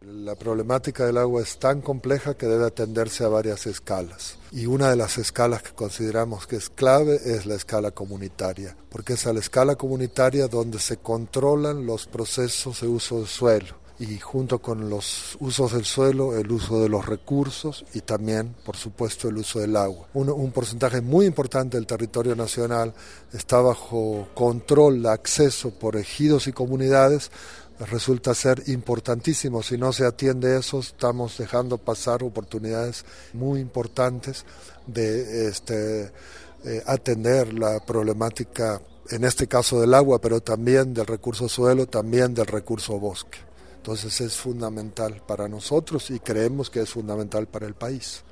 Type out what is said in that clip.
La problemática del agua es tan compleja que debe atenderse a varias escalas. Y una de las escalas que consideramos que es clave es la escala comunitaria, porque es a la escala comunitaria donde se controlan los procesos de uso del suelo. Y junto con los usos del suelo, el uso de los recursos y también, por supuesto, el uso del agua. Un porcentaje muy importante del territorio nacional está bajo control, acceso por ejidos y comunidades. Resulta ser importantísimo. Si no se atiende eso, estamos dejando pasar oportunidades muy importantes de atender la problemática, en este caso del agua, pero también del recurso suelo, también del recurso bosque. Entonces es fundamental para nosotros y creemos que es fundamental para el país.